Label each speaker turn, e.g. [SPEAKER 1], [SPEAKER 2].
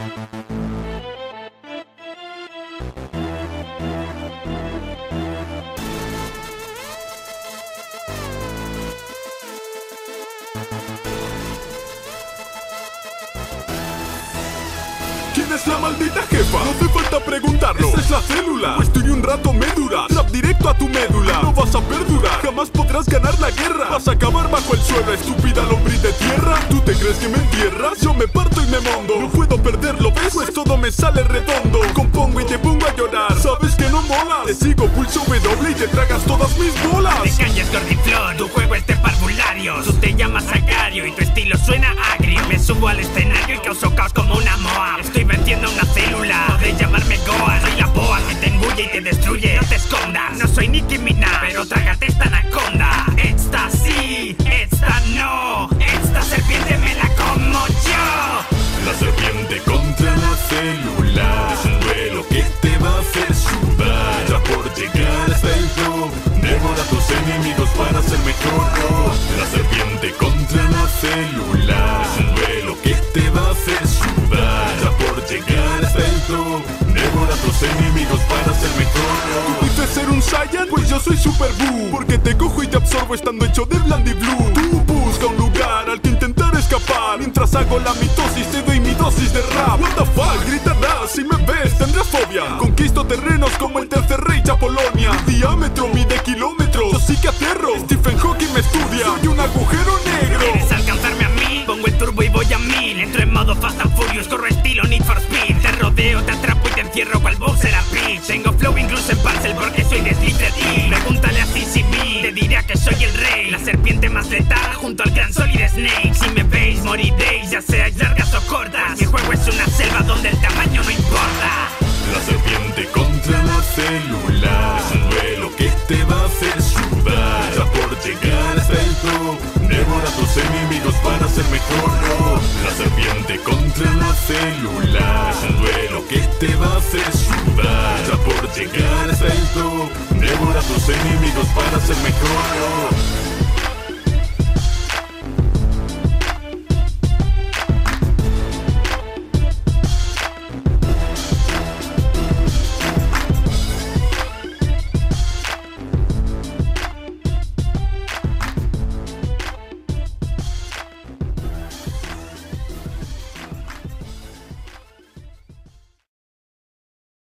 [SPEAKER 1] ¿Quién es la maldita jefa? No hace falta preguntarlo. Esta es la célula, pues tú y un rato me duras. Trap directo a tu médula, no vas a perdurar. Jamás podrás ganar la guerra. Vas a acabar bajo el suelo, estúpida lombriz de tierra. ¿Tú te crees que me entierras? Yo me parto y me mondo. No puedo perderlo, ¿ves? Pues todo me sale redondo. Compongo y te pongo a llorar. Sabes que no molas. Te sigo pulso W y te tragas todas mis bolas.
[SPEAKER 2] Te calles, gordiflón, tu juego es de parvularios. Tú te llamas Acario y tu estilo suena agrio. Me subo al escenario y causo caos como una Moab. Estoy venciendo una célula, podés llamarme Goa. Soy la boa que te engulle y te destruye. No te escondas, no soy Nicki Minaj, pero trágate esta anaconda. Esta sí, esta no. Esta serpiente me la como yo.
[SPEAKER 1] La serpiente contra la célula es un duelo que te va a hacer sudar. Ya por llegar hasta el top, devora a tus enemigos para ser mejor. La serpiente contra la célula es un duelo que te va a hacer sudar. Ya por llegar hasta el top, devora a tus enemigos para ser mejor. ¿Tú dices ser un Saiyan? Pues yo soy Super Buu, porque te cojo y te absorbo estando hecho de Blandy Blue. Tú busca un lugar al que intentar escapar. Mientras hago la mitosis te doy mi dosis de rap. What the fuck, gritarás, si me ves tendrás fobia. Conquisto terrenos como el tercer rey a Polonia. Mi diámetro mide kilómetros, yo sí que aterro. Stephen Hawking me estudia, soy un agujero negro.
[SPEAKER 2] ¿Quieres alcanzarme a mí? Pongo el turbo y voy a 1000. Entro en modo Fast and Furious, corro estilo Need for Speed. Te rodeo, te atrapo y te encierro cual Bowser a Peach. Tengo flow incluso en parcel porque soy de Slippery D. Pregúntale a CCB, te dirá que soy el rey. La serpiente más letal junto al gran Solid Snake. Si me veis moriréis, ya seáis largas o cortas. Mi juego es una selva donde el tamaño no importa.
[SPEAKER 1] La serpiente contra la célula es un duelo que te va a hacer sudar. Ya por llegar hasta el top, devora a tus enemigos para ser mejor. La serpiente contra la célula es un duelo que te va a hacer sudar. Ya por llegar hasta el top, devora a tus enemigos para ser mejor.